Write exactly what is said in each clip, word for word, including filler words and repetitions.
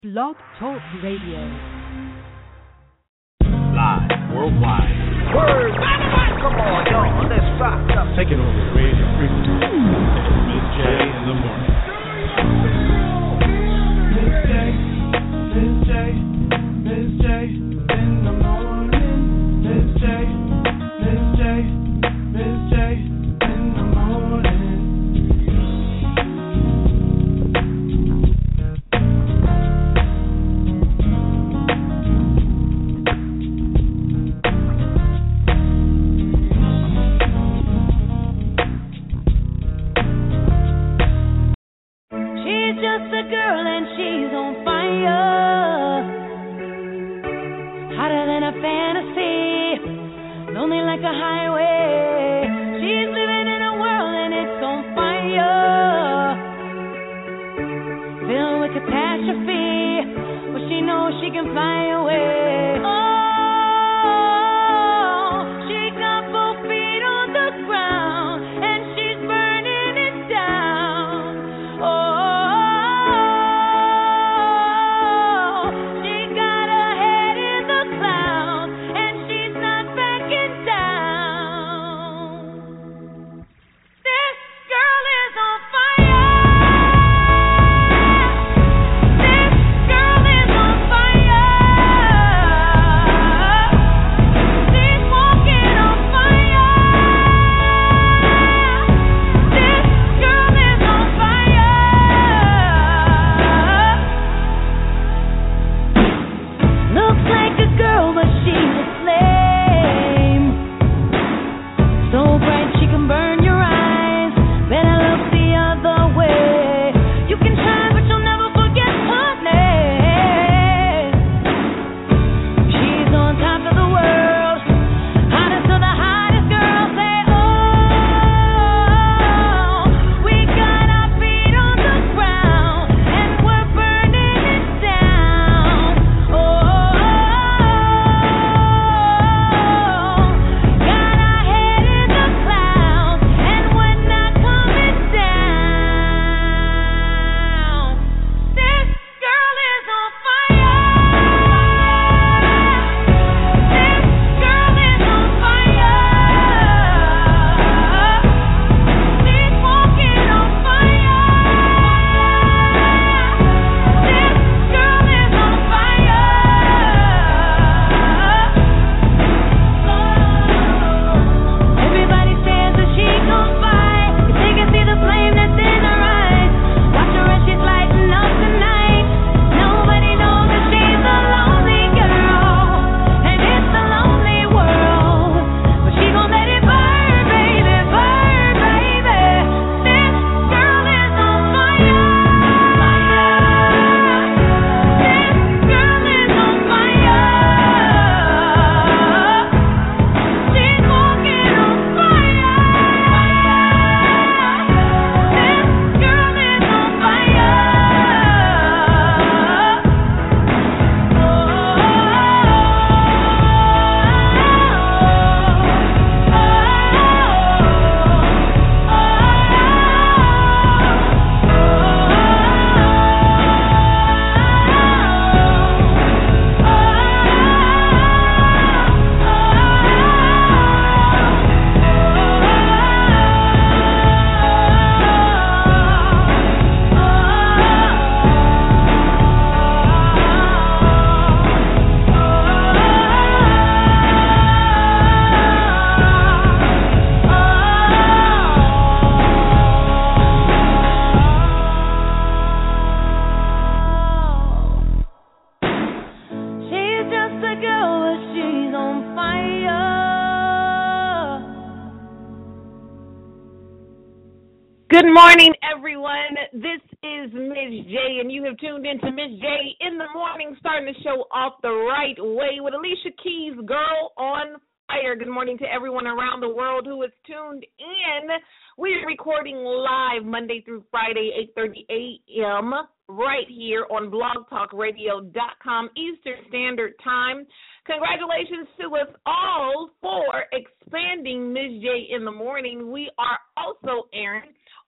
Blog Talk Radio. Live worldwide. Word. Come on, y'all. Let's rock up. Take it over radio frequency. Miz J in the morning. Miz J, Miz J, Miz J in the morning. Miz J, Miz J, Miz J in the morning. Just a girl and she's on fire, hotter than a fantasy, lonely like a highway. She's living in a world and it's on fire, filled with catastrophe, but she knows she can fly away. Oh, she got both feet on the ground and she's burning it down. Oh, good morning, everyone. This is Miz J, and you have tuned in to Miz J in the morning, starting the show off the right way with Alicia Keys, Girl on Fire. Good morning to everyone around the world who is tuned in. We are recording live Monday through Friday, eight thirty a.m., right here on blog talk radio dot com Eastern Standard Time. Congratulations to us all for expanding Miz J in the morning. We are also airing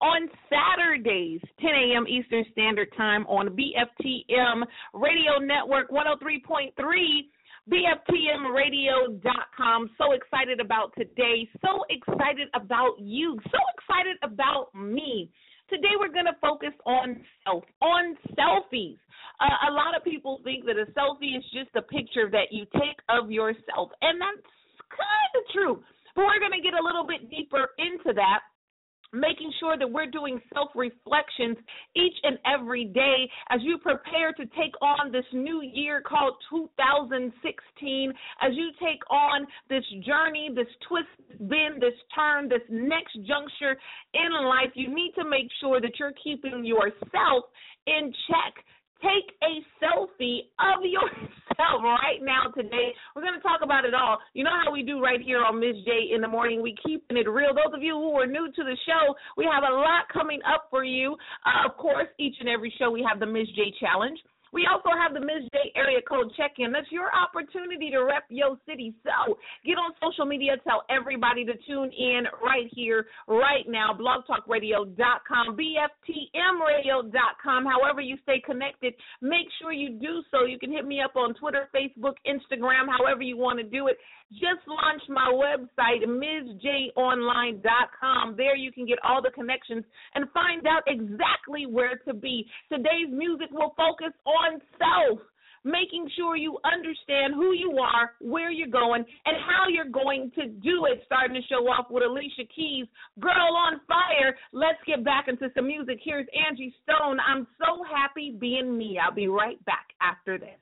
on Saturdays, ten a.m. Eastern Standard Time on B F T M Radio Network one oh three point three, B F T M radio dot com. So excited about today. So excited about you. So excited about me. Today we're going to focus on self, on selfies. Uh, a lot of people think that a selfie is just a picture that you take of yourself, and that's kind of true. But we're going to get a little bit deeper into that, making sure that we're doing self-reflections each and every day as you prepare to take on this new year called two thousand sixteen, as you take on this journey, this twist, bend, this turn, this next juncture in life. You need to make sure that you're keeping yourself in check. Take a selfie of yourself right now today. We're going to talk about it all. You know how we do right here on Miz J in the morning. We keeping it real. Those of you who are new to the show, we have a lot coming up for you. Uh, of course, each and every show we have the Miz J Challenge. We also have the Miz J Area Code Check-In. That's your opportunity to rep your city. So get on social media. Tell everybody to tune in right here, right now. blog talk radio dot com, B F T M radio dot com. However you stay connected, make sure you do so. You can hit me up on Twitter, Facebook, Instagram, however you want to do it. Just launched my website, Miz J online dot com. There you can get all the connections and find out exactly where to be. Today's music will focus on self, making sure you understand who you are, where you're going, and how you're going to do it. Starting to show off with Alicia Keys, Girl on Fire. Let's get back into some music. Here's Angie Stone. I'm so happy being me. I'll be right back after this.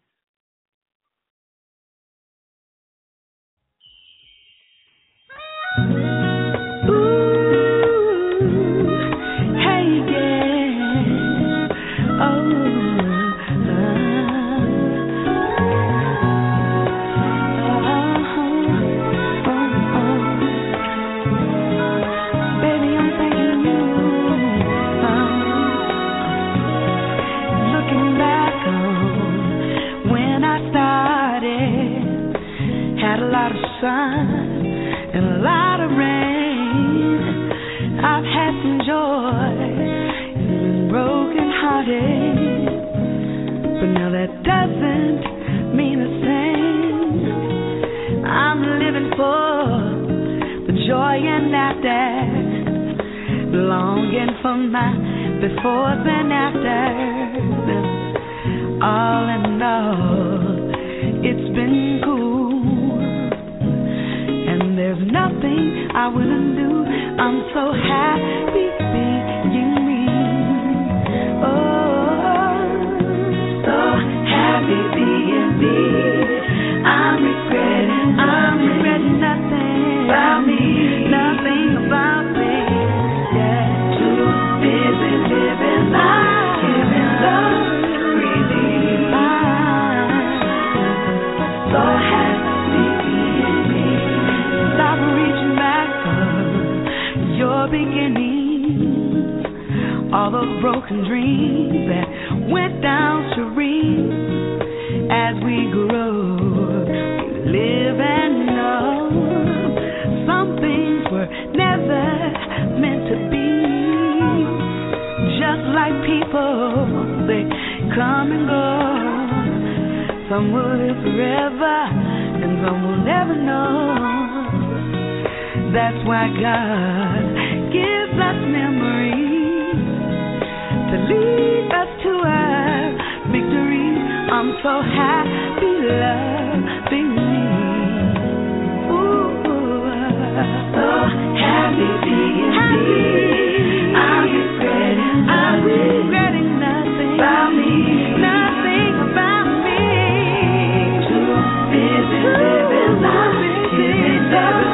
Sun and a lot of rain. I've had some joy and been broken hearted, but now that doesn't mean a thing. I'm living for the joy and laughter, longing for my befores and afters. All in all, it's been cool. There's nothing I wouldn't do. I'm so happy being me. Oh, so happy being me. I'm regretting, I'm regretting nothing about me, nothing about me. Yeah, too busy living life, giving love freely. I'm so happy. Beginnings, all those broken dreams that went down serene. As we grow, we live and know some things were never meant to be. Just like people, they come and go. Some will live forever and some will never know. That's why God gives us memories to lead us to our victory. I'm so happy loving me. Ooh, so happy being me. I'm regretting, I'm regretting nothing about me, nothing about me. Too busy living life, giving love.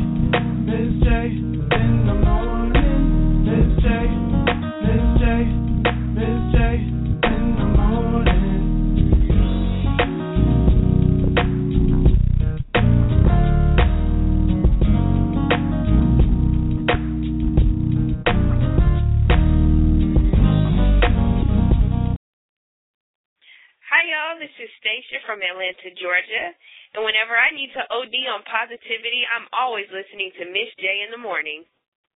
Miss J in the morning. Miss J, Miss J, Miss J in the morning. Hi, y'all. This is Stacia from Atlanta, Georgia. And whenever I need to O D on positivity, I'm always listening to Miss J in the morning.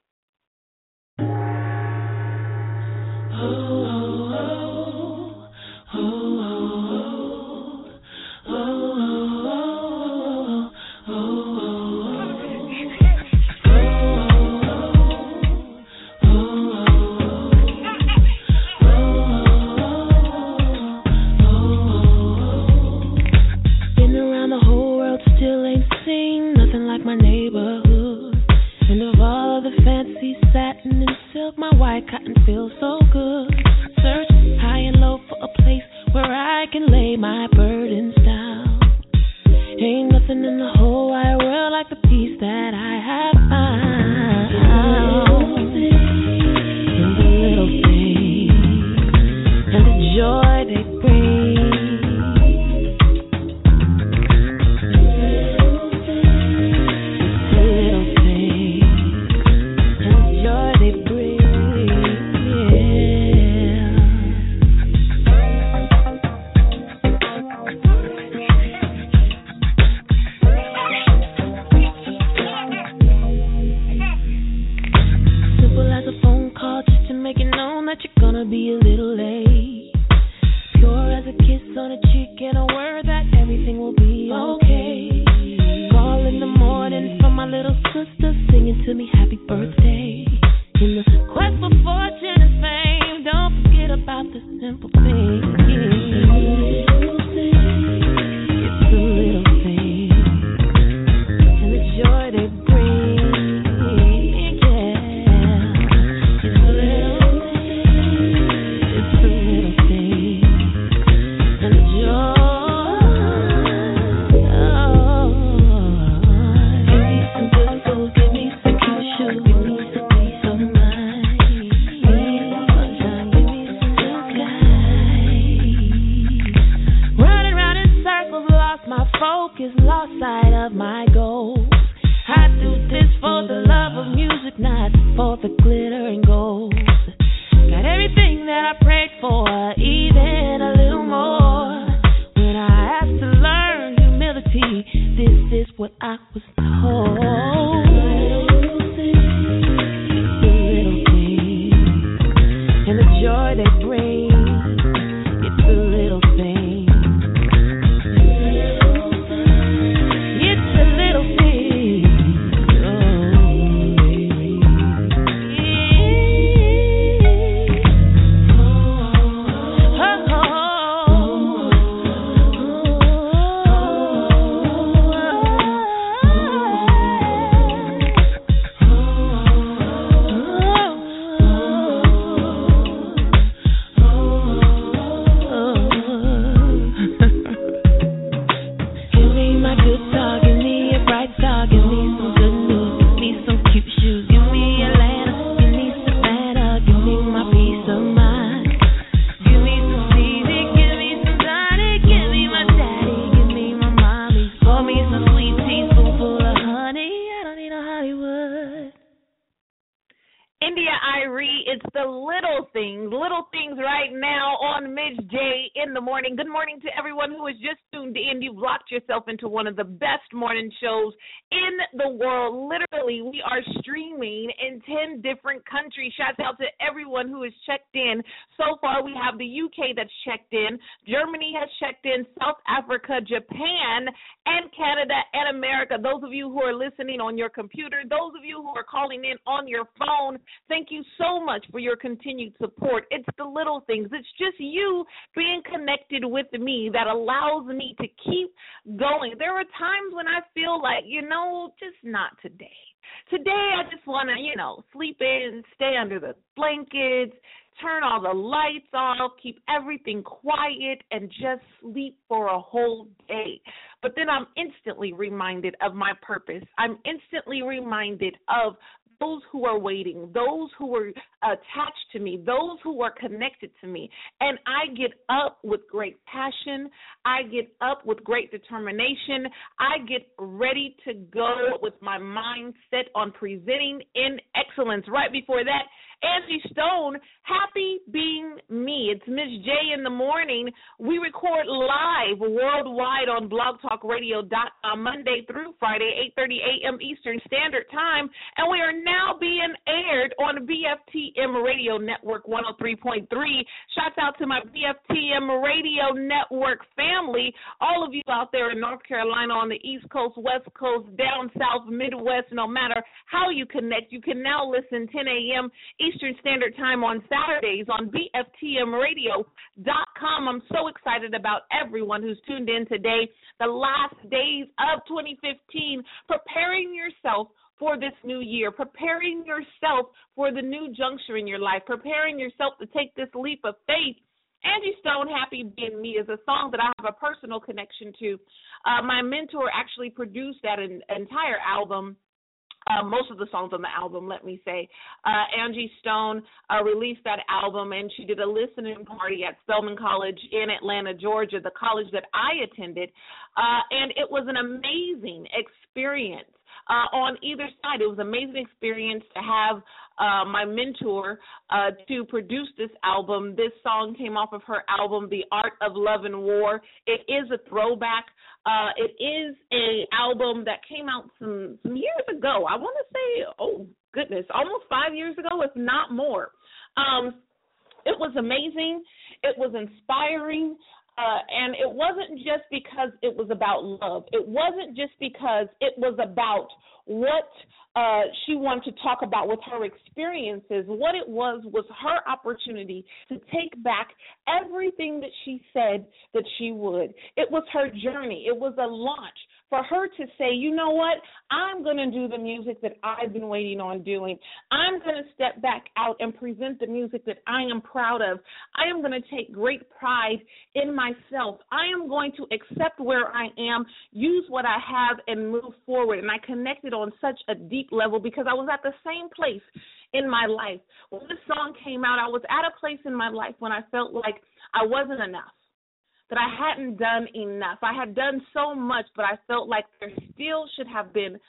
My neighborhood, and of all of the fancy satin and silk, my white cotton feels so good. Search high and low for a place where I can lay my burdens down. Ain't nothing in the whole wide world like the peace that I have found. And the little things and the joy they bring. Be a little late. Pure as a kiss on a cheek and a word that everything will be okay. Call in the morning from my little sister singing to me happy birthday. In the quest for fortune and fame, don't forget about the simple things. It's the little things and the joy they bring. Focus, lost sight of my goals. I do this for the love of music, not for the glitter and gold. Got everything that I prayed for, even a little more. When I asked to learn humility, this is what I was told. The little things and the joy they bring. It's the little things. Good morning to everyone who has just tuned in. You've locked yourself into one of the best morning shows in the world. Literally, we are streaming in ten different countries. Shout out to everyone who has checked in. So far, we have the U K that's checked in. Germany has checked in. South Africa, Japan, and Canada, and America. Those of you who are listening on your computer, those of you who are calling in on your phone, thank you so much for your continued support. It's the little things. It's just you being connected with me that allows me to keep going. There are times when I feel like, you know, just not today. Today, I just want to, you know, sleep in, stay under the blankets, turn all the lights off, keep everything quiet, and just sleep for a whole day. But then I'm instantly reminded of my purpose. I'm instantly reminded of those who are waiting, those who are attached to me, those who are connected to me. And I get up with great passion. I get up with great determination. I get ready to go with my mind set on presenting in excellence. Right before that, Angie Stone, happy being me. It's Miss J in the morning. We record live worldwide on blog talk radio dot com Monday through Friday, eight thirty a.m. Eastern Standard Time, and we are now being aired on B F T M Radio Network one oh three point three. Shouts out to my B F T M Radio Network family, all of you out there in North Carolina on the East Coast, West Coast, down south, Midwest. No matter how you connect, you can now listen ten a.m. Eastern Standard Time on Saturdays on B F T M radio dot com. I'm so excited about everyone who's tuned in today, the last days of twenty fifteen, preparing yourself for this new year, preparing yourself for the new juncture in your life, preparing yourself to take this leap of faith. Angie Stone, Happy Being Me, is a song that I have a personal connection to. Uh, my mentor actually produced that an, entire album. Uh, most of the songs on the album, let me say. Uh, Angie Stone uh, released that album, and she did a listening party at Spelman College in Atlanta, Georgia, the college that I attended, uh, and it was an amazing experience. Uh, on either side, it was an amazing experience to have uh, my mentor uh, to produce this album. This song came off of her album, The Art of Love and War. It is a throwback. Uh, it is a album that came out some, some years ago. I want to say, oh, goodness, almost five years ago, if not more. Um, it was amazing. It was inspiring. Uh, and it wasn't just because it was about love. It wasn't just because it was about what uh, she wanted to talk about with her experiences. What it was was her opportunity to take back everything that she said that she would. It was her journey. It was a launch for her to say, you know what, I'm going to do the music that I've been waiting on doing. I'm going to step back out and present the music that I am proud of. I am going to take great pride in myself. I am going to accept where I am, use what I have, and move forward. And I connected on such a deep level because I was at the same place in my life. When this song came out, I was at a place in my life when I felt like I wasn't enough, that I hadn't done enough. I had done so much, but I felt like there still should have been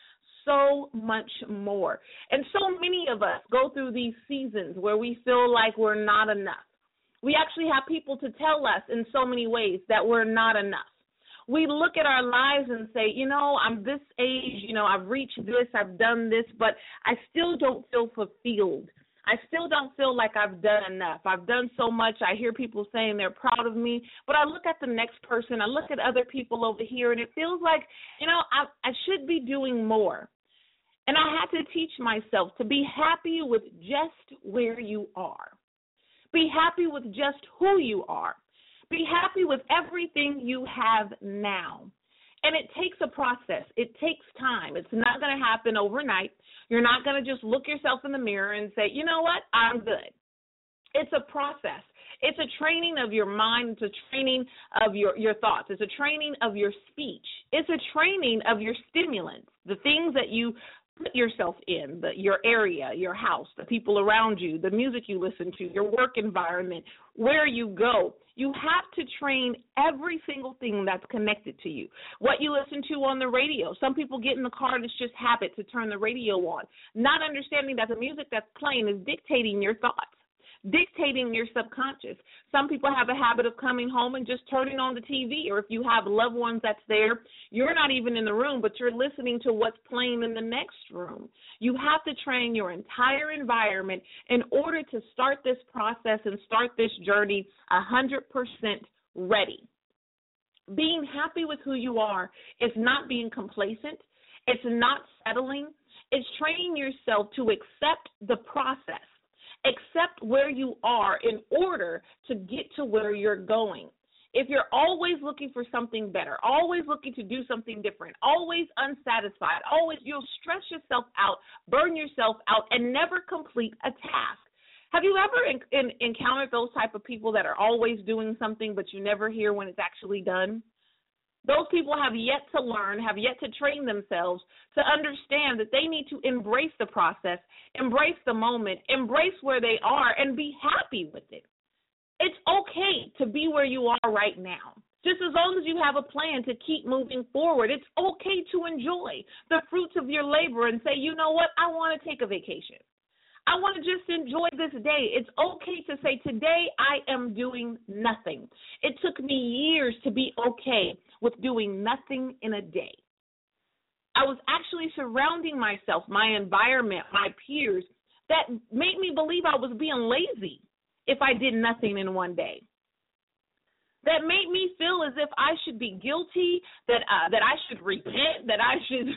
so much more. And so many of us go through these seasons where we feel like we're not enough. We actually have people to tell us in so many ways that we're not enough. We look at our lives and say, you know, I'm this age, you know, I've reached this, I've done this, but I still don't feel fulfilled. I still don't feel like I've done enough. I've done so much. I hear people saying they're proud of me, but I look at the next person, I look at other people over here, and it feels like, you know, I, I should be doing more. And I had to teach myself to be happy with just where you are. Be happy with just who you are. Be happy with everything you have now. And it takes a process. It takes time. It's not going to happen overnight. You're not going to just look yourself in the mirror and say, you know what, I'm good. It's a process. It's a training of your mind. It's a training of your, your thoughts. It's a training of your speech. It's a training of your stimulants, the things that you put yourself in, the, your area, your house, the people around you, the music you listen to, your work environment, where you go. You have to train every single thing that's connected to you. What you listen to on the radio. Some people get in the car and it's just habit to turn the radio on, not understanding that the music that's playing is dictating your thoughts, dictating your subconscious. Some people have a habit of coming home and just turning on the T V, or if you have loved ones that's there, you're not even in the room, but you're listening to what's playing in the next room. You have to train your entire environment in order to start this process and start this journey one hundred percent ready. Being happy with who you are is not being complacent. It's not settling. It's training yourself to accept the process. Accept where you are in order to get to where you're going. if you're always looking for something better, always looking to do something different, always unsatisfied, always you'll stress yourself out, burn yourself out, and never complete a task. Have you ever in, in, encountered those type of people that are always doing something but you never hear when it's actually done? Those people have yet to learn, have yet to train themselves to understand that they need to embrace the process, embrace the moment, embrace where they are, and be happy with it. It's okay to be where you are right now. Just as long as you have a plan to keep moving forward, it's okay to enjoy the fruits of your labor and say, you know what, I want to take a vacation. I want to just enjoy this day. It's okay to say, today I am doing nothing. It took me years to be okay with doing nothing in a day. I was actually surrounding myself, my environment, my peers, that made me believe I was being lazy if I did nothing in one day. That made me feel as if I should be guilty, that uh, that I should repent, that I should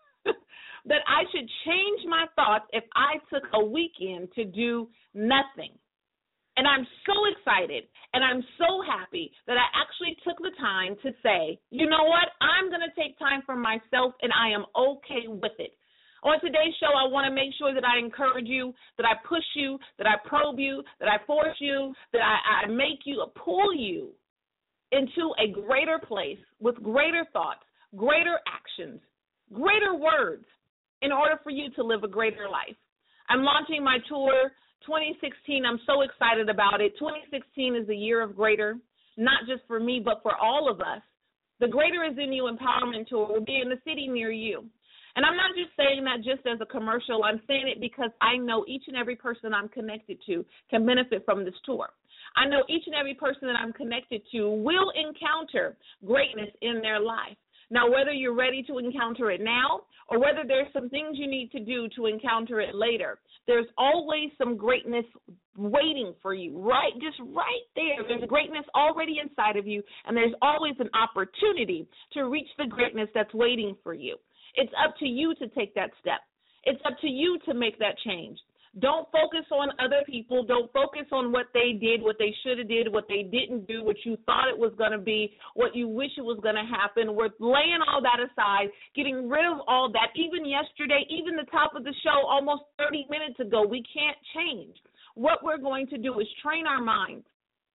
that I should change my thoughts if I took a weekend to do nothing. And I'm so excited and I'm so happy that I actually took the time to say, you know what, I'm going to take time for myself and I am okay with it. On today's show, I want to make sure that I encourage you, that I push you, that I probe you, that I force you, that I, I make you, pull you into a greater place with greater thoughts, greater actions, greater words in order for you to live a greater life. I'm launching my tour twenty sixteen. I'm so excited about it. twenty sixteen is the year of greater, not just for me, but for all of us. The Greater is in You Empowerment Tour will be in the city near you. And I'm not just saying that just as a commercial. I'm saying it because I know each and every person I'm connected to can benefit from this tour. I know each and every person that I'm connected to will encounter greatness in their life. Now, whether you're ready to encounter it now or whether there's some things you need to do to encounter it later, there's always some greatness waiting for you, right? Just right there. There's greatness already inside of you, and there's always an opportunity to reach the greatness that's waiting for you. It's up to you to take that step. It's up to you to make that change. Don't focus on other people. Don't focus on what they did, what they should have did, what they didn't do, what you thought it was going to be, what you wish it was going to happen. We're laying all that aside, getting rid of all that. Even yesterday, even the top of the show, almost thirty minutes ago, we can't change. What we're going to do is train our minds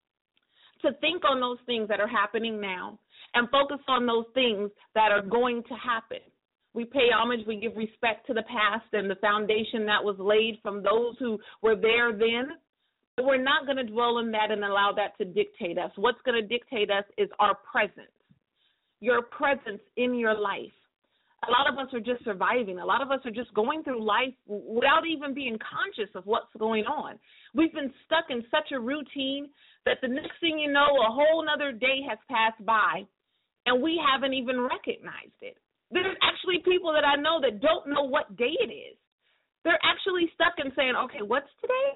to think on those things that are happening now and focus on those things that are going to happen. We pay homage, we give respect to the past and the foundation that was laid from those who were there then. But we're not going to dwell on that and allow that to dictate us. What's going to dictate us is our presence, your presence in your life. A lot of us are just surviving. A lot of us are just going through life without even being conscious of what's going on. We've been stuck in such a routine that the next thing you know, a whole other day has passed by, and we haven't even recognized it. There's actually people that I know that don't know what day it is. They're actually stuck in saying, okay, what's today?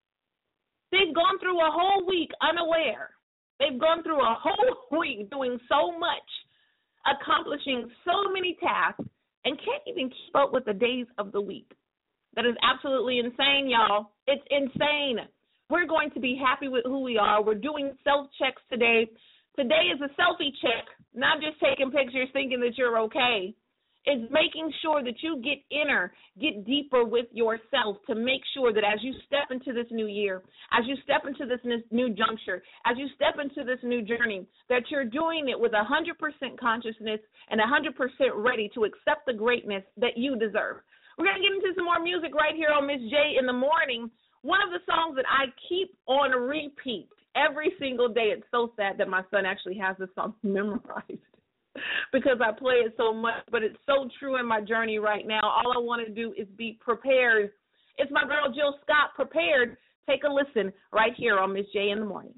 They've gone through a whole week unaware. They've gone through a whole week doing so much, accomplishing so many tasks, and can't even keep up with the days of the week. That is absolutely insane, y'all. It's insane. We're going to be happy with who we are. We're doing self-checks today. Today is a selfie check, not just taking pictures thinking that you're okay. It's making sure that you get inner, get deeper with yourself to make sure that as you step into this new year, as you step into this new juncture, as you step into this new journey, that you're doing it with one hundred percent consciousness and one hundred percent ready to accept the greatness that you deserve. We're going to get into some more music right here on Miss J in the Morning. One of the songs that I keep on repeat every single day. It's so sad that my son actually has this song memorized because I play it so much, but it's so true in my journey right now. All I want to do is be prepared. It's my girl Jill Scott, Prepared. Take a listen right here on Miss J in the Morning.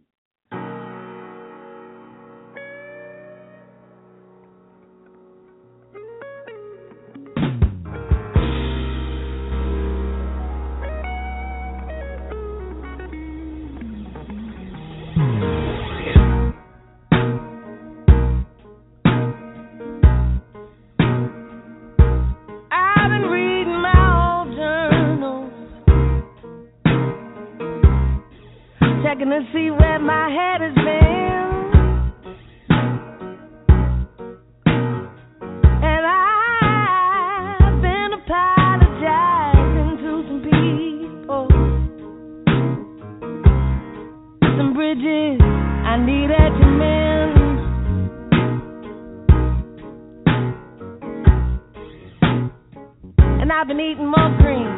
Checking to see where my head has been. bridges I needed to mend. And I've been eating more green,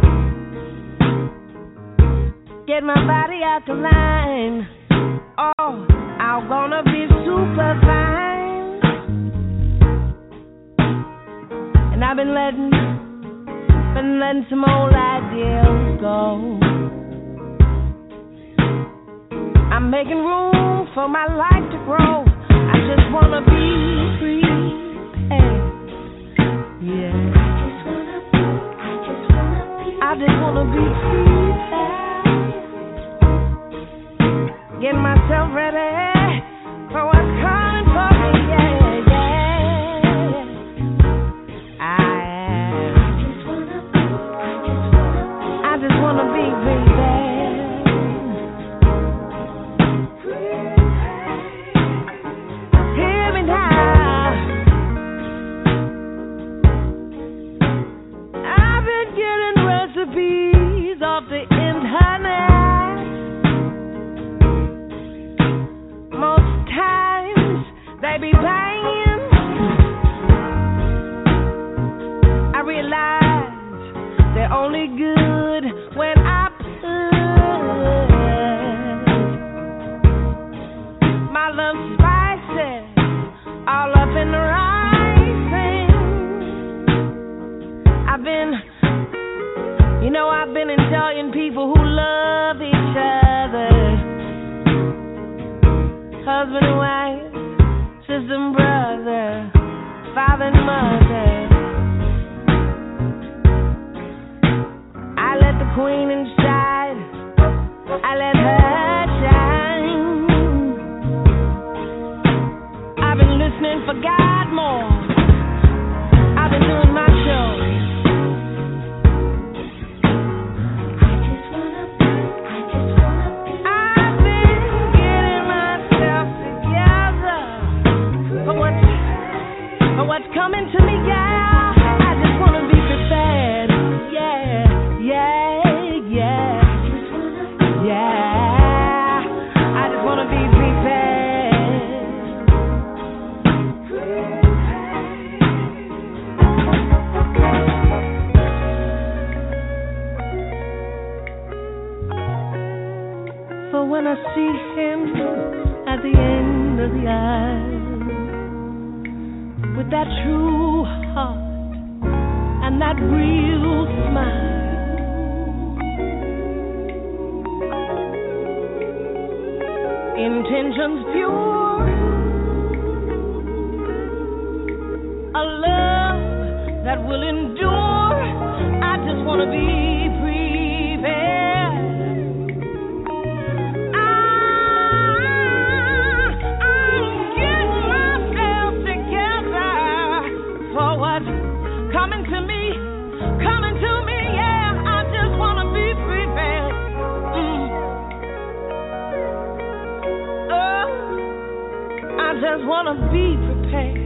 get my body alkaline. Oh, I'm gonna be super fine. And I've been letting, been letting some old ideals go. I'm making room for my life to grow. I just wanna be free. Hey, yeah. I just wanna be free. Get myself ready for what's coming for me. Yeah, yeah. I am. I just wanna be free. Hear me now. I've been getting recipes off the internet. Most times they be banging. I realize they're only good when I put my love spices all up in the right thing. I've been, you know, I've been enjoying people who love each other. Husband and wife, sister and brother, father and mother. I let the queen inside, I let her shine. I've been listening for God more. I've been doing my show. I've been getting myself together for what's, for what's coming to me, yeah. I just wanna be prepared, yeah, yeah, yeah, yeah. I just wanna be prepared. For when I see him at the end of the aisle, with that true heart and that real smile, intentions pure, a love that will endure. I just want to be prepared. I, I'm getting myself together for what's coming to me, coming to me, yeah. I just want to be prepared. Mm. Oh, I just want to be prepared.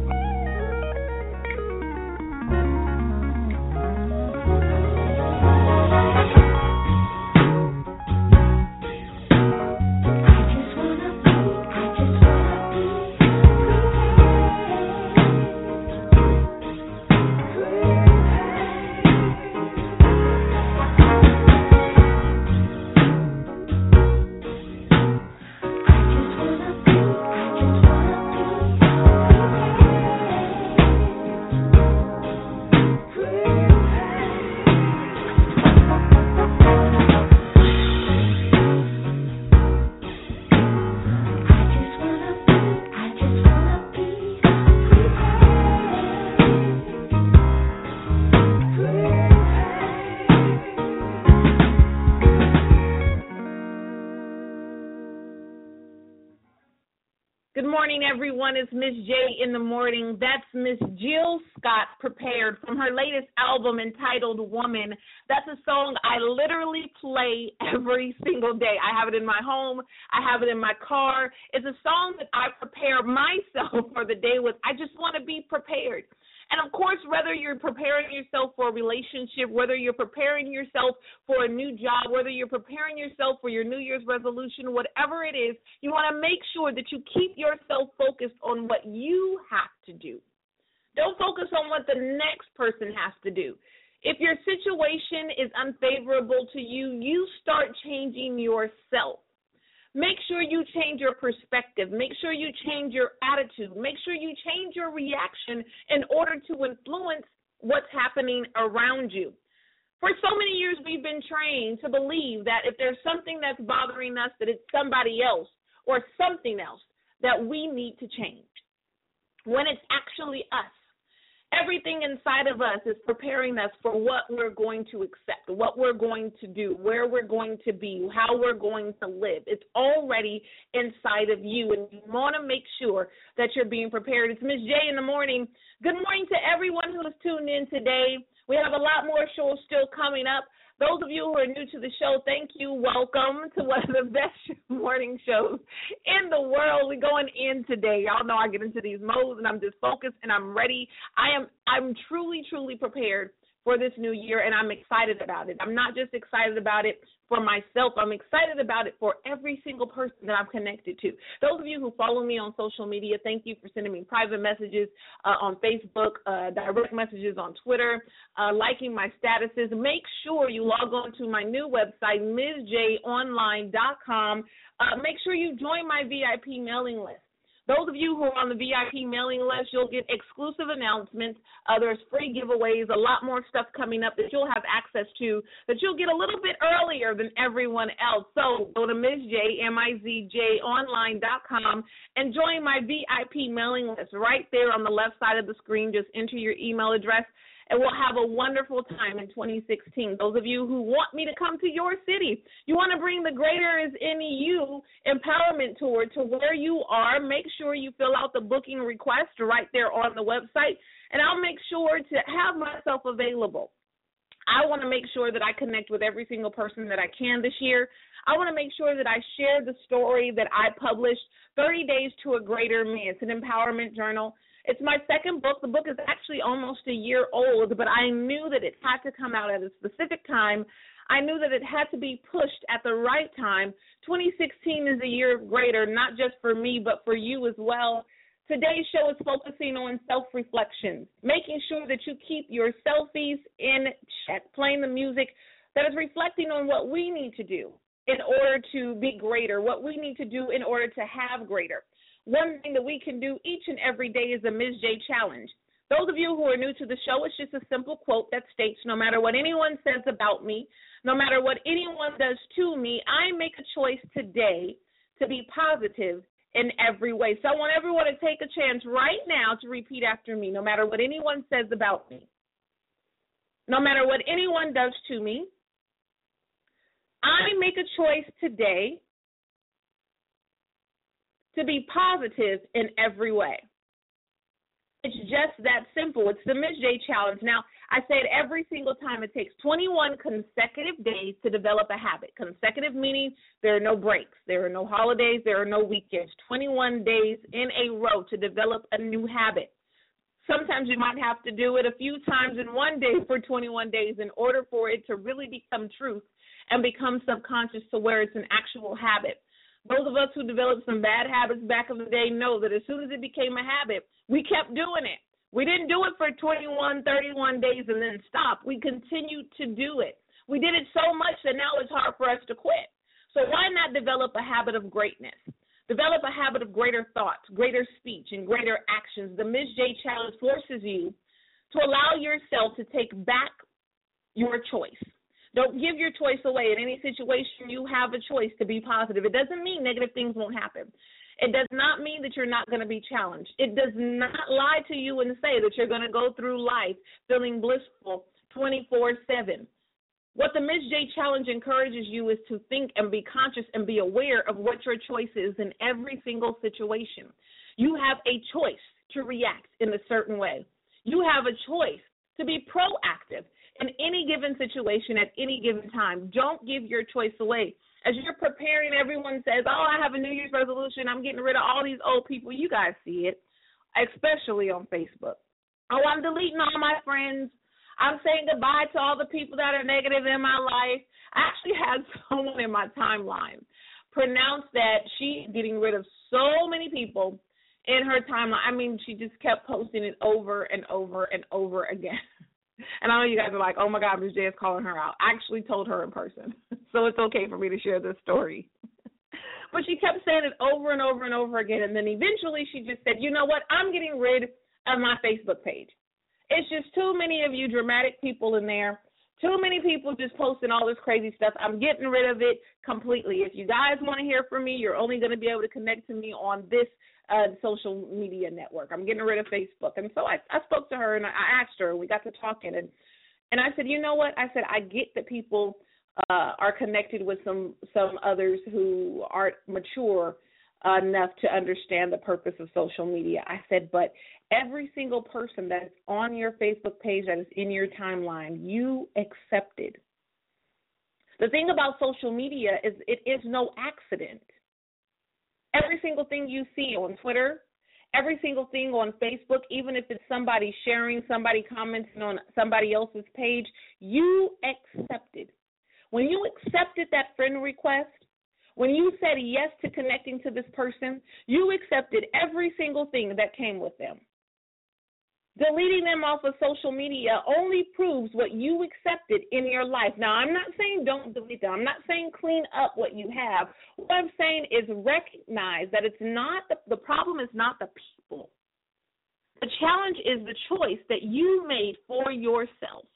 Good morning, everyone. It's Miss J in the morning. That's Miss Jill Scott, Prepared, from her latest album entitled Woman. That's a song I literally play every single day. I have it in my home. I have it in my car. It's a song that I prepare myself for the day with. I just want to be prepared. And, of course, whether you're preparing yourself for a relationship, whether you're preparing yourself for a new job, whether you're preparing yourself for your New Year's resolution, whatever it is, you want to make sure that you keep yourself focused on what you have to do. Don't focus on what the next person has to do. If your situation is unfavorable to you, you start changing yourself. Make sure you change your perspective. Make sure you change your attitude. Make sure you change your reaction in order to influence what's happening around you. For so many years, we've been trained to believe that if there's something that's bothering us, that it's somebody else or something else that we need to change, when it's actually us. Everything inside of us is preparing us for what we're going to accept, what we're going to do, where we're going to be, how we're going to live. It's already inside of you, and you want to make sure that you're being prepared. It's Miz J in the morning. Good morning to everyone who is tuned in today. We have a lot more shows still coming up. Those of you who are new to the show, thank you. Welcome to one of the best morning shows in the world. We're going in today. Y'all know I get into these modes, and I'm just focused, and I'm ready. I am I'm truly, truly prepared for this new year, and I'm excited about it. I'm not just excited about it for myself. I'm excited about it for every single person that I'm connected to. Those of you who follow me on social media, thank you for sending me private messages uh, on Facebook, uh, direct messages on Twitter, uh, liking my statuses. Make sure you log on to my new website, Ms J online dot com. Uh, make sure you join my V I P mailing list. Those of you who are on the V I P mailing list, you'll get exclusive announcements. Uh, there's free giveaways, a lot more stuff coming up that you'll have access to, that you'll get a little bit earlier than everyone else. So go to Miz J, M I Z J online dot com, and join my V I P mailing list right there on the left side of the screen. Just enter your email address, and we'll have a wonderful time in twenty sixteen. Those of you who want me to come to your city, you want to bring the Greater is in You empowerment tour to where you are, make sure you fill out the booking request right there on the website, and I'll make sure to have myself available. I want to make sure that I connect with every single person that I can this year. I want to make sure that I share the story that I published, thirty days to a Greater Me. It's an empowerment journal. It's my second book. The book is actually almost a year old, but I knew that it had to come out at a specific time. I knew that it had to be pushed at the right time. twenty sixteen is a year of greater, not just for me, but for you as well. Today's show is focusing on self-reflections, making sure that you keep your selfies in check, playing the music that is reflecting on what we need to do in order to be greater, what we need to do in order to have greater. One thing that we can do each and every day is a Miz J challenge. Those of you who are new to the show, it's just a simple quote that states, no matter what anyone says about me, no matter what anyone does to me, I make a choice today to be positive in every way. So I want everyone to take a chance right now to repeat after me, no matter what anyone says about me, no matter what anyone does to me, I make a choice today to be positive in every way. It's just that simple. It's the Miz J challenge. Now, I say it every single time. It takes twenty-one consecutive days to develop a habit. Consecutive meaning there are no breaks. There are no holidays. There are no weekends. twenty-one days in a row to develop a new habit. Sometimes you might have to do it a few times in one day for twenty-one days in order for it to really become truth and become subconscious to where it's an actual habit. Those of us who developed some bad habits back in the day know that as soon as it became a habit, we kept doing it. We didn't do it for twenty-one, thirty-one days and then stop. We continued to do it. We did it so much that now it's hard for us to quit. So why not develop a habit of greatness? Develop a habit of greater thoughts, greater speech, and greater actions. The Miz J Challenge forces you to allow yourself to take back your choice. Don't give your choice away. In any situation, you have a choice to be positive. It doesn't mean negative things won't happen. It does not mean that you're not going to be challenged. It does not lie to you and say that you're going to go through life feeling blissful twenty-four seven. What the Miz J Challenge encourages you is to think and be conscious and be aware of what your choice is in every single situation. You have a choice to react in a certain way. You have a choice to be proactive in any given situation at any given time. Don't give your choice away. As you're preparing, everyone says, oh, I have a New Year's resolution. I'm getting rid of all these old people. You guys see it, especially on Facebook. Oh, I'm deleting all my friends. I'm saying goodbye to all the people that are negative in my life. I actually had someone in my timeline pronounce that she's getting rid of so many people in her timeline. I mean, she just kept posting it over and over and over again. And I know you guys are like, oh, my God, Miz J is calling her out. I actually told her in person, so it's okay for me to share this story. But she kept saying it over and over and over again, and then eventually she just said, you know what, I'm getting rid of my Facebook page. It's just too many of you dramatic people in there, too many people just posting all this crazy stuff. I'm getting rid of it completely. If you guys want to hear from me, you're only going to be able to connect to me on this uh, social media network. I'm getting rid of Facebook. And so I, I spoke to her, and I asked her, and we got to talking, and, and I said, you know what? I said, I get that people uh, are connected with some, some others who aren't mature enough to understand the purpose of social media. I said, but every single person that's on your Facebook page, that is in your timeline, you accepted. The thing about social media is it is no accident. Every single thing you see on Twitter, every single thing on Facebook, even if it's somebody sharing, somebody commenting on somebody else's page, you accepted. When you accepted that friend request, when you said yes to connecting to this person, you accepted every single thing that came with them. Deleting them off of social media only proves what you accepted in your life. Now, I'm not saying don't delete them. I'm not saying clean up what you have. What I'm saying is recognize that it's not the, the problem is not the people. The challenge is the choice that you made for yourself.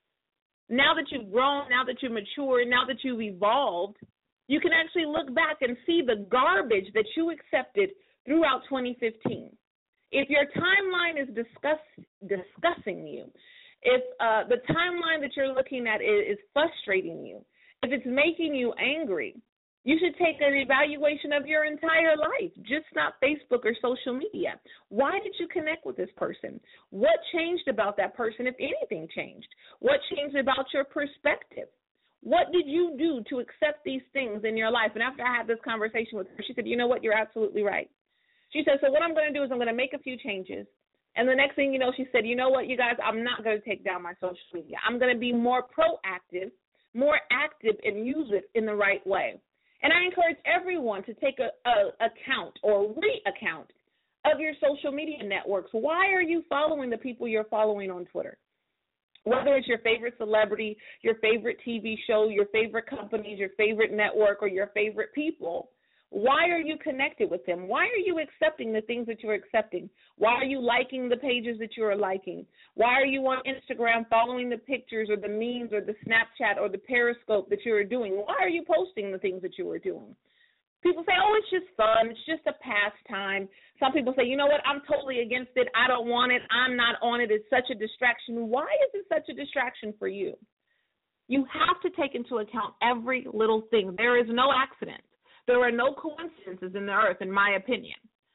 Now that you've grown, now that you're mature, now that you've evolved, you can actually look back and see the garbage that you accepted throughout twenty fifteen. If your timeline is discuss, discussing you, if uh, the timeline that you're looking at is, is frustrating you, if it's making you angry, you should take an evaluation of your entire life, just not Facebook or social media. Why did you connect with this person? What changed about that person, if anything changed? What changed about your perspective? What did you do to accept these things in your life? And after I had this conversation with her, she said, you know what, you're absolutely right. She said, so what I'm going to do is I'm going to make a few changes. And the next thing you know, she said, you know what, you guys, I'm not going to take down my social media. I'm going to be more proactive, more active, and use it in the right way. And I encourage everyone to take a, a account or re-account of your social media networks. Why are you following the people you're following on Twitter? Whether it's your favorite celebrity, your favorite T V show, your favorite companies, your favorite network, or your favorite people, why are you connected with them? Why are you accepting the things that you're accepting? Why are you liking the pages that you are liking? Why are you on Instagram following the pictures or the memes or the Snapchat or the Periscope that you are doing? Why are you posting the things that you are doing? People say, oh, it's just fun. It's just a pastime. Some people say, you know what, I'm totally against it. I don't want it. I'm not on it. It's such a distraction. Why is it such a distraction for you? You have to take into account every little thing. There is no accident. There are no coincidences in the earth, in my opinion.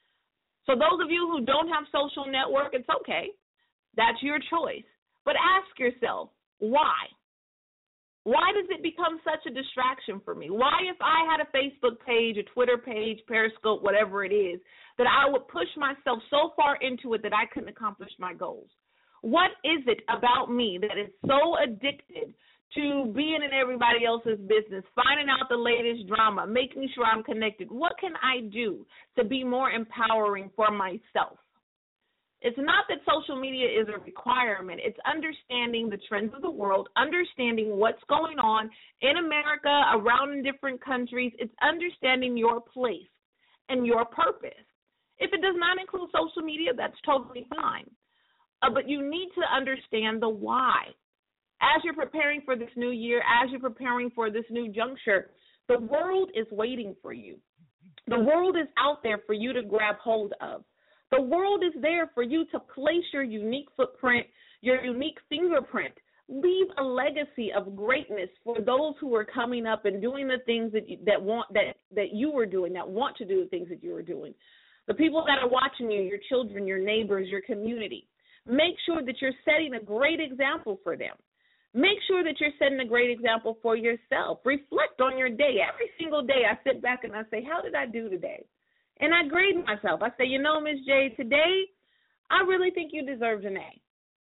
So those of you who don't have social network, it's okay. That's your choice. But ask yourself, why? Why does it become such a distraction for me? Why, if I had a Facebook page, a Twitter page, Periscope, whatever it is, that I would push myself so far into it that I couldn't accomplish my goals? What is it about me that is so addicted to being in everybody else's business, finding out the latest drama, making sure I'm connected? What can I do to be more empowering for myself? It's not that social media is a requirement. It's understanding the trends of the world, understanding what's going on in America, around in different countries. It's understanding your place and your purpose. If it does not include social media, that's totally fine. Uh, but you need to understand the why. As you're preparing for this new year, as you're preparing for this new juncture, the world is waiting for you. The world is out there for you to grab hold of. The world is there for you to place your unique footprint, your unique fingerprint. Leave a legacy of greatness for those who are coming up and doing the things that you, that want that, that you were doing, that want to do the things that you were doing. The people that are watching you, your children, your neighbors, your community. Make sure that you're setting a great example for them. Make sure that you're setting a great example for yourself. Reflect on your day. Every single day I sit back and I say, how did I do today? And I grade myself. I say, you know, Miz J, today I really think you deserved an A.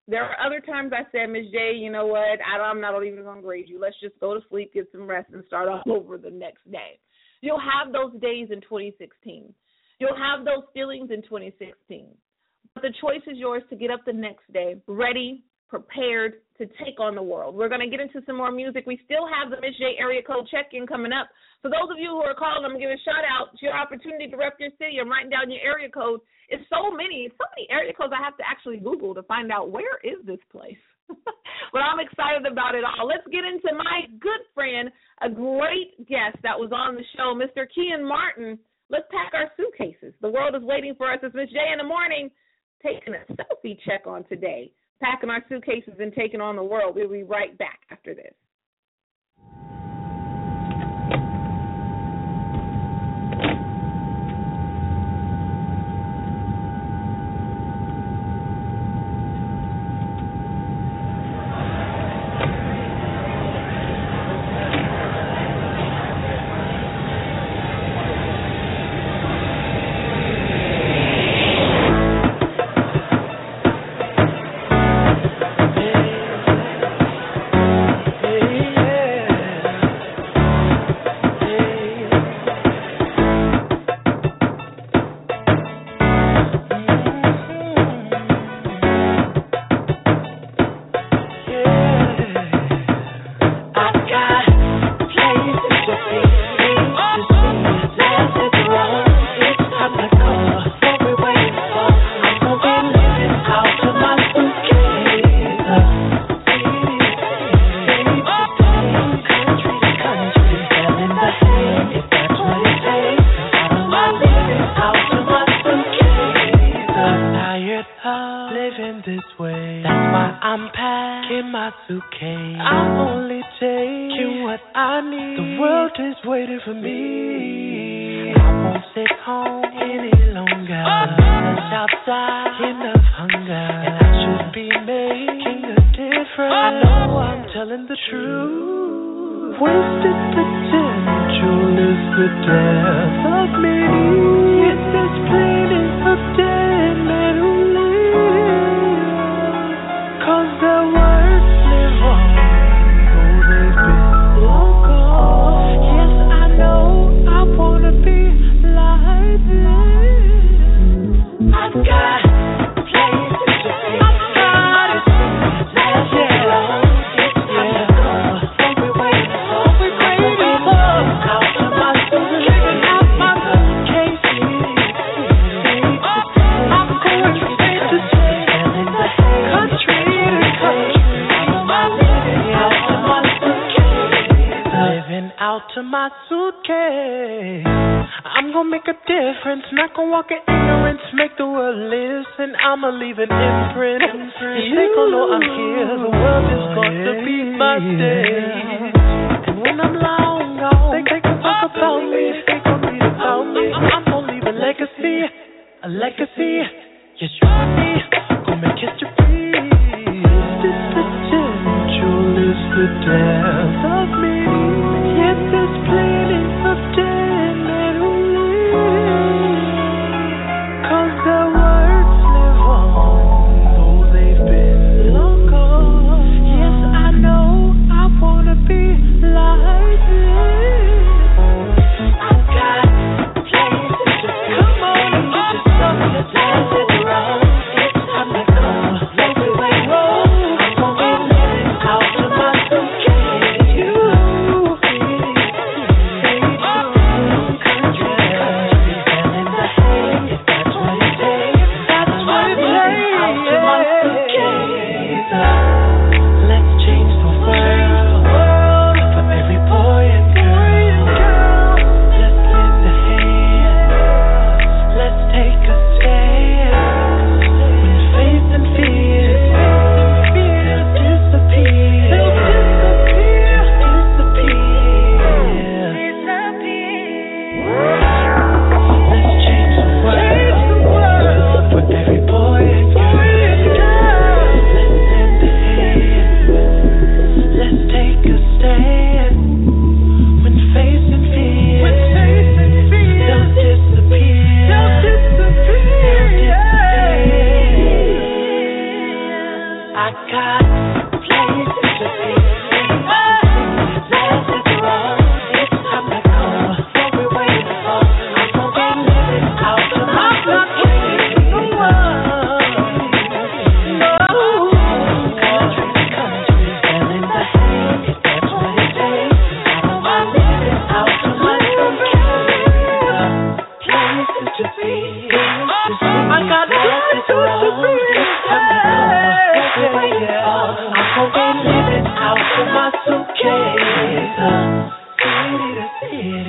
There are other times I said, Miss J, you know what, I, I'm not even going to grade you. Let's just go to sleep, get some rest, and start all over the next day. You'll have those days in twenty sixteen. You'll have those feelings in twenty sixteen. But the choice is yours to get up the next day, ready, prepared to take on the world. We're going to get into some more music. We still have the Miss J area code check-in coming up. For those of you who are calling, I'm going to give a shout-out. It's your opportunity to rep your city. I'm writing down your area code. It's so many, so many area codes I have to actually Google to find out where is this place. But I'm excited about it all. Let's get into my good friend, a great guest that was on the show, Mister Kean Martin. Let's pack our suitcases. The world is waiting for us. It's Miss J in the morning, taking a selfie check on today, packing our suitcases and taking on the world. We'll be right back after this. Come on, get yourself together.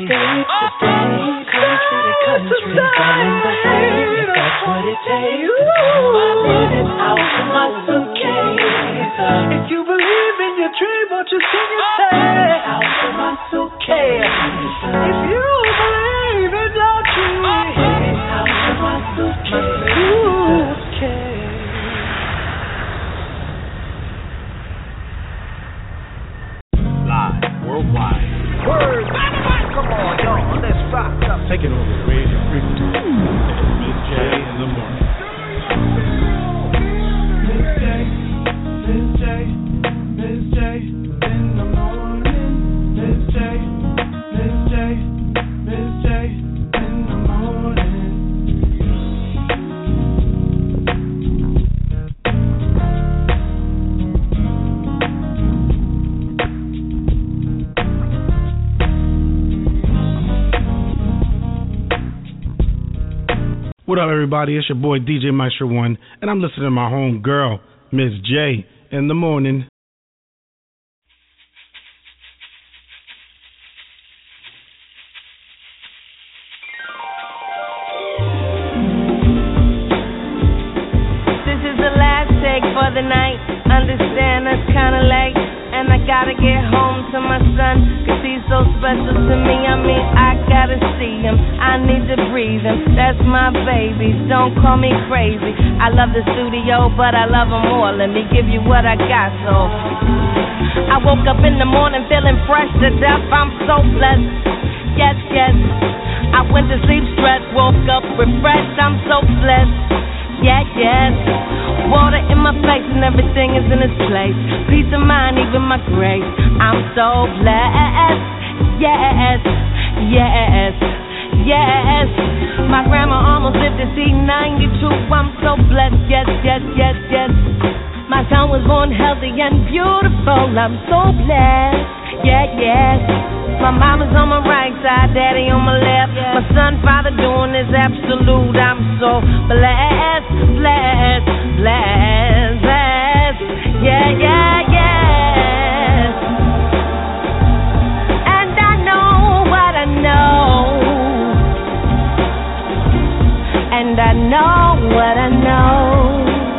Today, today, country to country, going the way, that's what it takes. Living out of my suitcase. If you believe in your dream, won't you sing it? Say, out of my suitcase. If you believe in your dream, out of my suitcase. Live worldwide. Word. Come on, y'all. Let's rock up. Taking over the radio frequency. Miss J in the morning. Miss J, Miss J, Miss J in the morning. Miss J, Miss J, Miss J in the morning. What up, everybody? It's your boy D J Maestro One, and I'm listening to my home girl, Miss J, in the morning. This is the last take for the night. Understand it's kinda late, and I gotta get home to my son, cause he's so special to me. I mean, I gotta see him, I need to breathe him. That's my baby, don't call me crazy. I love the studio, but I love him more. Let me give you what I got, so I woke up in the morning feeling fresh to death. I'm so blessed, yes, yes. I went to sleep stressed, woke up refreshed. I'm so blessed, yeah, yes. Water in my face and everything is in its place. Peace of mind, even my grace. I'm so blessed, yes, yes, yes. My grandma almost lived to see ninety-two. I'm so blessed, yes, yes, yes, yes. My son was born healthy and beautiful. I'm so blessed, yeah, yes. My mama's on my right side, daddy on my left. My son, father doing his absolute. I'm so blessed, blessed, blessed, blessed. Yeah, yeah, yes. And I know what I know. And I know what I know.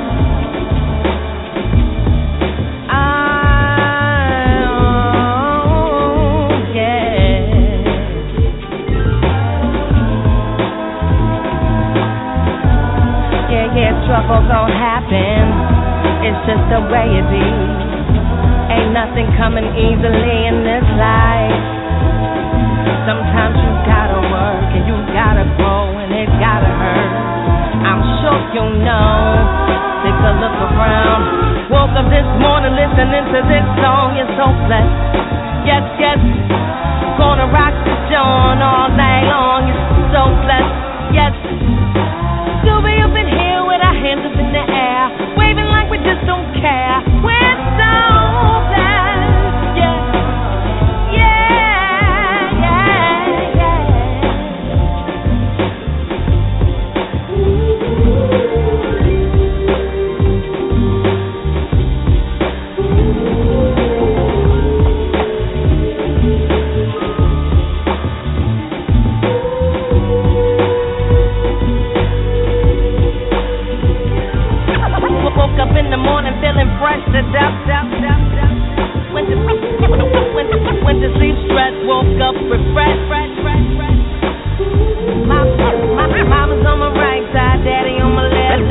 Trouble gon' happen, it's just the way it be. Ain't nothing coming easily in this life. Sometimes you gotta work and you gotta grow and it gotta hurt. I'm sure you know, take a look around. Woke up this morning listening to this song, you're so blessed. Yes, yes, gonna rock the joint all night long, you're so blessed. Yes, still be up in here with our hands up in the air, waving like we just don't care. We're so blessed, yeah, yeah, yeah, yeah. Woke up in the morning feeling fresh to death, death, death, death. Went to, went to, went to sleep stressed, woke up refreshed, fresh, fresh, fresh. My, my, mama's on my right side, daddy on my left.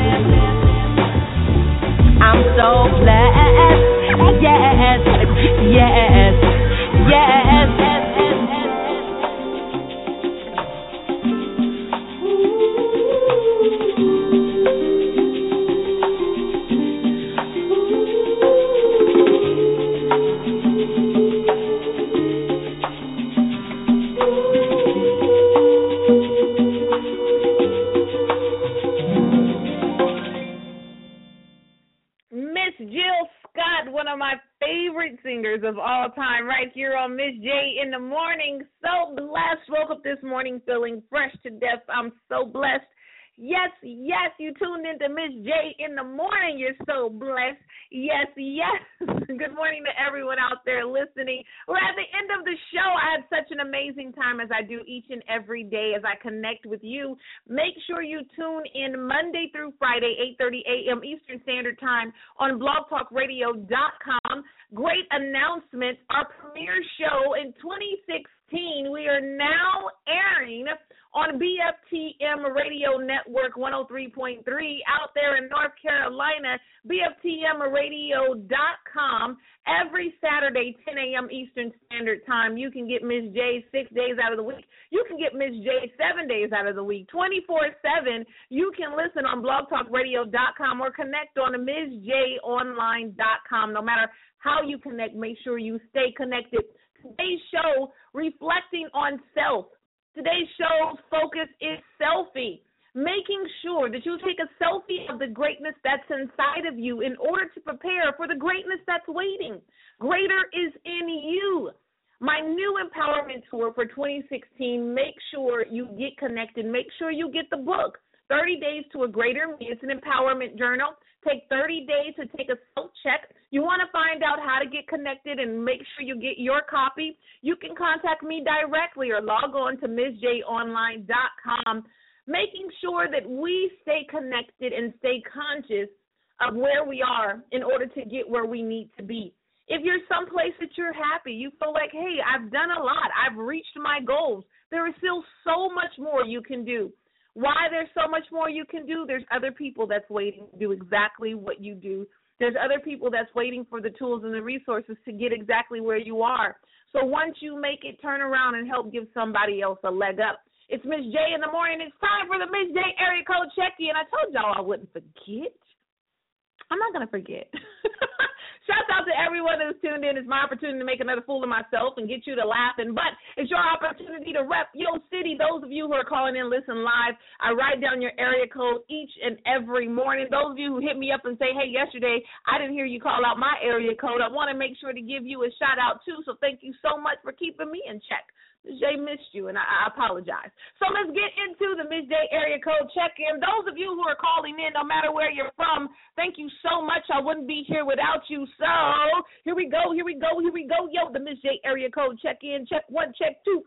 I'm so blessed, yes, yes, yes, yes. Singers of all time, right here on Miss J in the morning. So blessed. Woke up this morning feeling fresh to death. I'm so blessed. Yes, yes, you tuned into Miss J in the morning. You're so blessed. Yes, yes. Good morning to everyone out there listening. We're at the end of the show. I had such an amazing time as I do each and every day as I connect with you. Make sure you tune in Monday through Friday, eight thirty a.m. Eastern Standard Time on blog talk radio dot com. Great announcement. Our premiere show in twenty sixteen, we are now airing on B F T M Radio Network one oh three point three out there in North Carolina, B F T M radio dot com. Every Saturday, ten a.m. Eastern Standard Time, you can get Miss J six days out of the week. You can get Miss J seven days out of the week, twenty-four seven. You can listen on blog talk radio dot com or connect on Miss J online dot com. No matter how you connect, make sure you stay connected. Today's show, reflecting on self. Today's show's focus is selfie, making sure that you take a selfie of the greatness that's inside of you in order to prepare for the greatness that's waiting. Greater is in you. My new empowerment tour for twenty sixteen, make sure you get connected. Make sure you get the book, thirty days to a Greater Me. It's an empowerment journal. Take thirty days to take a self-check. You want to find out how to get connected and make sure you get your copy, you can contact me directly or log on to miss j online dot com, making sure that we stay connected and stay conscious of where we are in order to get where we need to be. If you're someplace that you're happy, you feel like, hey, I've done a lot, I've reached my goals, there is still so much more you can do. Why there's so much more you can do? There's other people that's waiting to do exactly what you do. There's other people that's waiting for the tools and the resources to get exactly where you are. So once you make it, turn around and help give somebody else a leg up. It's Miss J in the morning. It's time for the Miss J area code check-in. I told y'all I wouldn't forget. I'm not going to forget. Shouts out to everyone who's tuned in. It's my opportunity to make another fool of myself and get you to laughing. But it's your opportunity to rep your city. Those of you who are calling in, listen live. I write down your area code each and every morning. Those of you who hit me up and say, hey, yesterday I didn't hear you call out my area code, I want to make sure to give you a shout out too. So thank you so much for keeping me in check. Miss J missed you, and I, I apologize. So let's get into the Miss J area code check-in. Those of you who are calling in, no matter where you're from, thank you so much. I wouldn't be here without you. So here we go, here we go, here we go. Yo, the Miss J area code check-in. Check one, check two.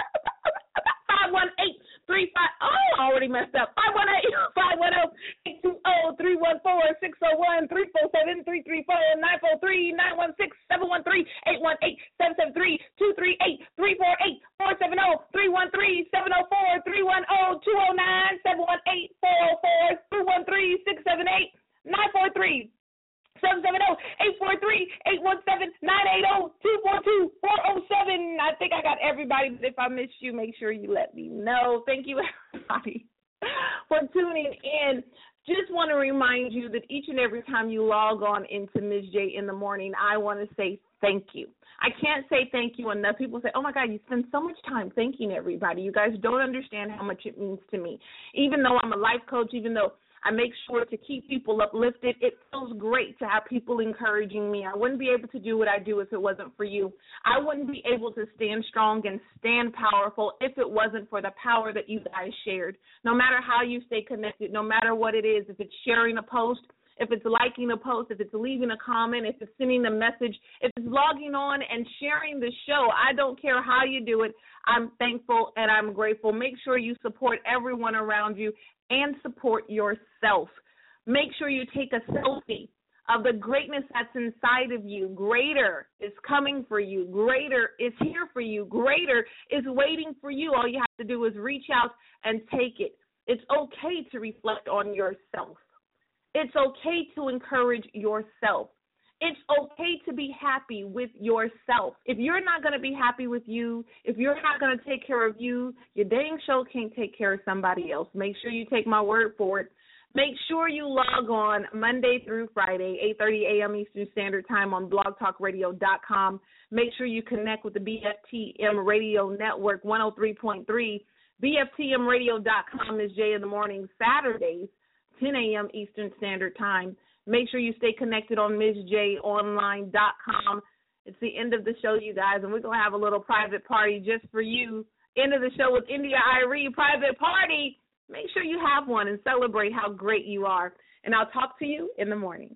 five one eight, three five oh, I already messed up. five one eight, five one zero, eight two zero, three one four, six zero one, three four seven, three three four, nine four three, nine one six, seven one three, eight one eight, seven seven three, two three eight, three four eight, four seven zero, three one three, seven zero four, three one zero, two zero nine, seven one eight, four zero four, two one three, six seven eight, nine four three. seven seven zero, eight four three, eight one seven, nine eight zero, two four two, four zero seven. I think I got everybody, but if I missed you, make sure you let me know. Thank you, everybody, for tuning in. Just want to remind you that each and every time you log on into Miss J in the morning, I want to say thank you. I can't say thank you enough. People say, oh, my God, you spend so much time thanking everybody. You guys don't understand how much it means to me. Even though I'm a life coach, even though I make sure to keep people uplifted, it feels great to have people encouraging me. I wouldn't be able to do what I do if it wasn't for you. I wouldn't be able to stand strong and stand powerful if it wasn't for the power that you guys shared. No matter how you stay connected, no matter what it is, if it's sharing a post, if it's liking a post, if it's leaving a comment, if it's sending a message, if it's logging on and sharing the show, I don't care how you do it. I'm thankful and I'm grateful. Make sure you support everyone around you and support yourself. Make sure you take a selfie of the greatness that's inside of you. Greater is coming for you. Greater is here for you. Greater is waiting for you. All you have to do is reach out and take it. It's okay to reflect on yourself. It's okay to encourage yourself. It's okay to be happy with yourself. If you're not going to be happy with you, if you're not going to take care of you, your dang show can't take care of somebody else. Make sure you take my word for it. Make sure you log on Monday through Friday, eight thirty a.m. Eastern Standard Time on blog talk radio dot com. Make sure you connect with the B F T M Radio Network one oh three point three. B F T M radio dot com is Jay in the morning, Saturdays, ten a.m. Eastern Standard Time. Make sure you stay connected on miss j online dot com. It's the end of the show, you guys, and we're going to have a little private party just for you. End of the show with India Irie, private party. make sure you have one and celebrate how great you are. And I'll talk to you in the morning.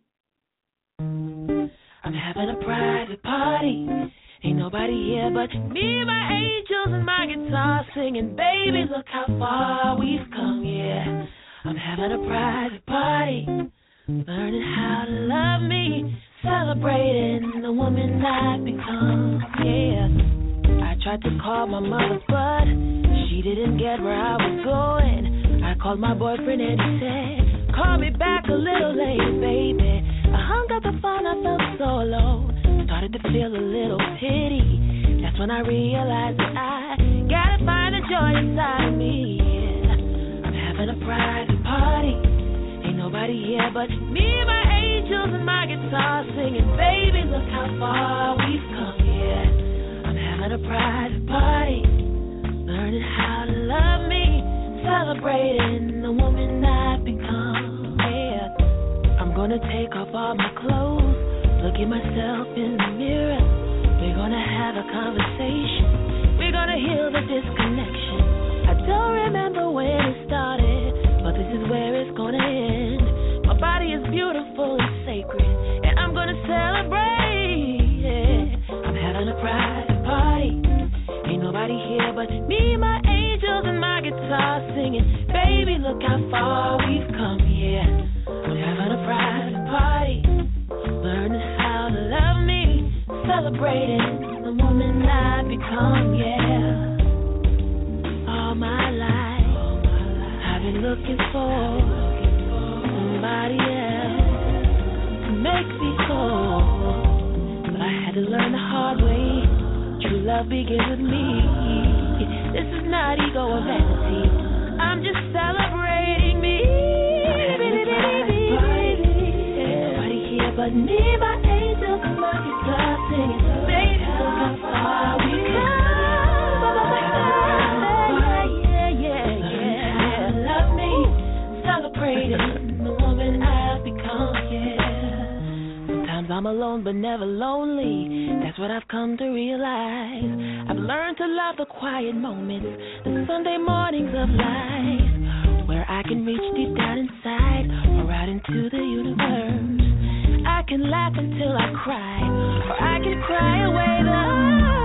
I'm having a private party. Ain't nobody here but me, my angels, and my guitar singing. Baby, look how far we've come, yeah. I'm having a private party, learning how to love me, celebrating the woman I've become, yeah. I tried to call my mother, but she didn't get where I was going. I called my boyfriend and he said, call me back a little later, baby. I hung up the phone, I felt so alone. Started to feel a little pity. That's when I realized that I gotta find the joy inside of me. Yeah. I'm having a private party. Ain't nobody here but me, my angels, and my guitar singing. Baby, look how far we've come. Yeah. I'm having a private party, learning how to love me, celebrating the woman I've become. Yeah. I'm gonna take off all my clothes, look at myself in the mirror. We're gonna have a conversation. We're gonna heal the disconnection. I don't remember when it started, but this is where it's gonna end. My body is beautiful and sacred, and I'm gonna celebrate. Yeah. I'm having a private party. Ain't nobody here but me, my angels, and my guitar singing. Baby, look how far we've come. Yeah. I'm having a private party, learning how to love me, celebrating the woman I've become, yeah. All my life, I've been looking for somebody else to make me whole, but I had to learn the hard way. True love begins with me. This is not ego or vanity. I'm just celebrating me. But me, my angels, and my guitar singing. Baby, look how far we come. Yeah, yeah, yeah. Love me, celebrating the woman I've become, yeah. Sometimes I'm alone, but never lonely. That's what I've come to realize. I've learned to love the quiet moments, the Sunday mornings of life, where I can reach deep down inside or out into the universe. I can laugh until I cry, or I can cry away the